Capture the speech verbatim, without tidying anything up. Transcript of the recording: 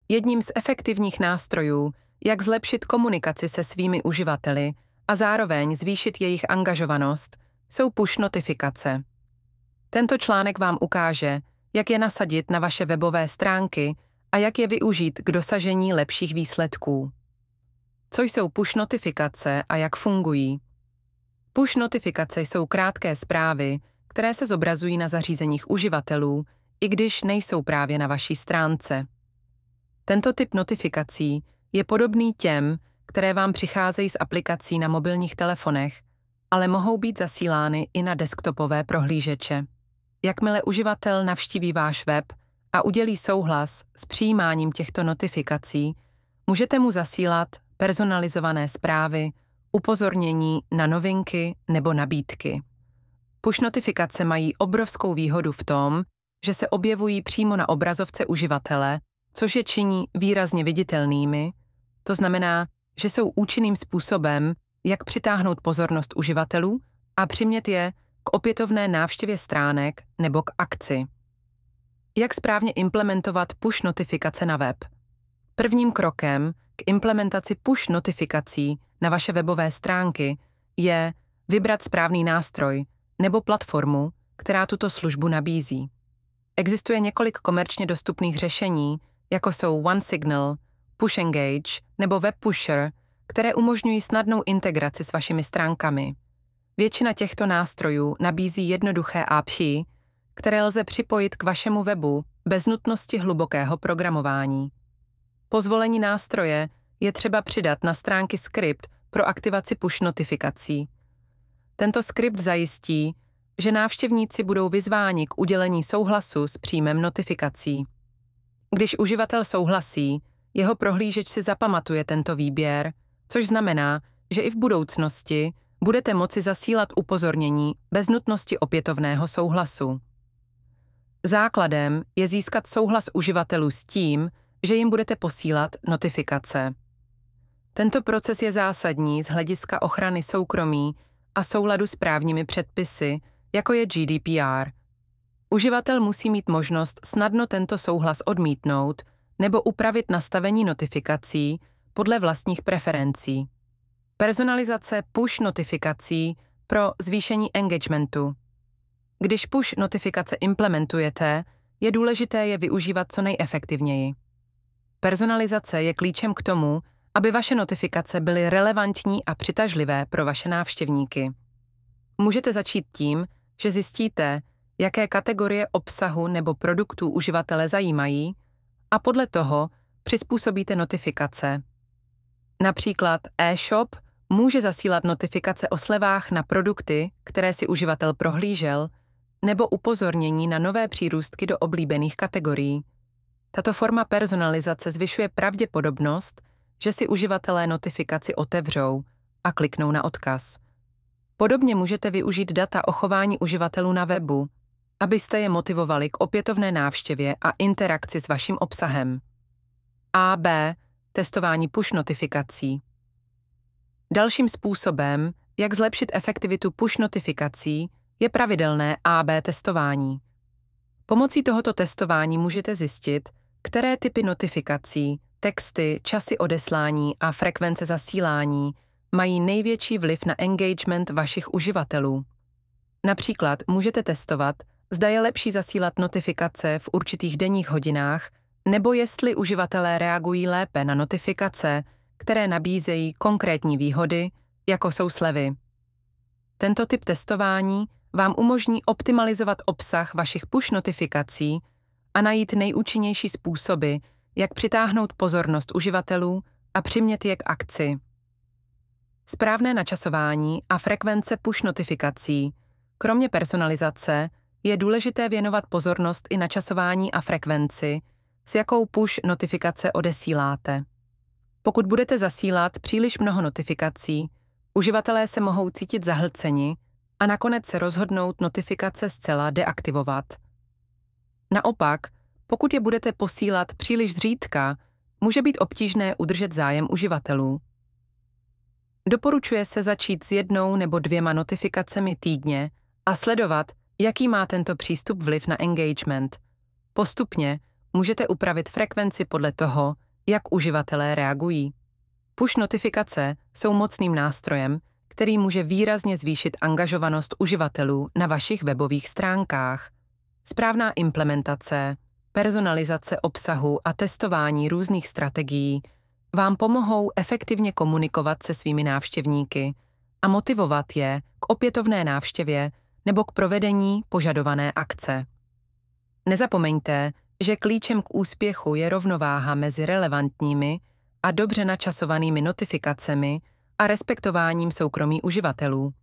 Jedním z efektivních nástrojů, jak zlepšit komunikaci se svými uživateli a zároveň zvýšit jejich angažovanost, jsou push notifikace. Tento článek vám ukáže, jak je nasadit na vaše webové stránky a jak je využít k dosažení lepších výsledků. Co jsou push notifikace a jak fungují? Push notifikace jsou krátké zprávy, které se zobrazují na zařízeních uživatelů, i když nejsou právě na vaší stránce. Tento typ notifikací je podobný těm, které vám přicházejí z aplikací na mobilních telefonech, ale mohou být zasílány i na desktopové prohlížeče. Jakmile uživatel navštíví váš web a udělí souhlas s přijímáním těchto notifikací, můžete mu zasílat personalizované zprávy, upozornění na novinky nebo nabídky. Push notifikace mají obrovskou výhodu v tom, že se objevují přímo na obrazovce uživatele, což je činí výrazně viditelnými, to znamená, že jsou účinným způsobem, jak přitáhnout pozornost uživatelů a přimět je k opětovné návštěvě stránek nebo k akci. Jak správně implementovat push notifikace na web? Prvním krokem k implementaci push notifikací na vaše webové stránky je vybrat správný nástroj nebo platformu, která tuto službu nabízí. Existuje několik komerčně dostupných řešení, jako jsou OneSignal, PushEngage nebo WebPusher, které umožňují snadnou integraci s vašimi stránkami. Většina těchto nástrojů nabízí jednoduché A P I, které lze připojit k vašemu webu bez nutnosti hlubokého programování. Po zvolení nástroje je třeba přidat na stránky skript pro aktivaci push notifikací. Tento skript zajistí, že návštěvníci budou vyzváni k udělení souhlasu s příjmem notifikací. Když uživatel souhlasí, jeho prohlížeč si zapamatuje tento výběr, což znamená, že i v budoucnosti budete moci zasílat upozornění bez nutnosti opětovného souhlasu. Základem je získat souhlas uživatelů s tím, že jim budete posílat notifikace. Tento proces je zásadní z hlediska ochrany soukromí a souladu s právními předpisy, jako je G D P R. Uživatel musí mít možnost snadno tento souhlas odmítnout nebo upravit nastavení notifikací podle vlastních preferencí. Personalizace push notifikací pro zvýšení engagementu. Když push notifikace implementujete, je důležité je využívat co nejefektivněji. Personalizace je klíčem k tomu, aby vaše notifikace byly relevantní a přitažlivé pro vaše návštěvníky. Můžete začít tím, že zjistíte, jaké kategorie obsahu nebo produktů uživatele zajímají a podle toho přizpůsobíte notifikace. Například e-shop může zasílat notifikace o slevách na produkty, které si uživatel prohlížel, nebo upozornění na nové přírůstky do oblíbených kategorií. Tato forma personalizace zvyšuje pravděpodobnost, že si uživatelé notifikaci otevřou a kliknou na odkaz. Podobně můžete využít data o chování uživatelů na webu, abyste je motivovali k opětovné návštěvě a interakci s vaším obsahem. A B. Testování push notifikací. Dalším způsobem, jak zlepšit efektivitu push notifikací, je pravidelné A B testování. Pomocí tohoto testování můžete zjistit, které typy notifikací, texty, časy odeslání a frekvence zasílání mají největší vliv na engagement vašich uživatelů. Například můžete testovat, zda je lepší zasílat notifikace v určitých denních hodinách, nebo jestli uživatelé reagují lépe na notifikace, které nabízejí konkrétní výhody, jako jsou slevy. Tento typ testování vám umožní optimalizovat obsah vašich push notifikací a najít nejúčinnější způsoby, jak přitáhnout pozornost uživatelů a přimět je k akci. Správné načasování a frekvence push notifikací. Kromě personalizace je důležité věnovat pozornost i načasování a frekvenci, s jakou push notifikace odesíláte. Pokud budete zasílat příliš mnoho notifikací, uživatelé se mohou cítit zahlceni a nakonec se rozhodnout notifikace zcela deaktivovat. Naopak, pokud je budete posílat příliš zřídka, může být obtížné udržet zájem uživatelů. Doporučuje se začít s jednou nebo dvěma notifikacemi týdně a sledovat, jaký má tento přístup vliv na engagement. Postupně můžete upravit frekvenci podle toho, jak uživatelé reagují. Push notifikace jsou mocným nástrojem, který může výrazně zvýšit angažovanost uživatelů na vašich webových stránkách. Správná implementace, personalizace obsahu a testování různých strategií vám pomohou efektivně komunikovat se svými návštěvníky a motivovat je k opětovné návštěvě nebo k provedení požadované akce. Nezapomeňte, že klíčem k úspěchu je rovnováha mezi relevantními a dobře načasovanými notifikacemi a respektováním soukromí uživatelů.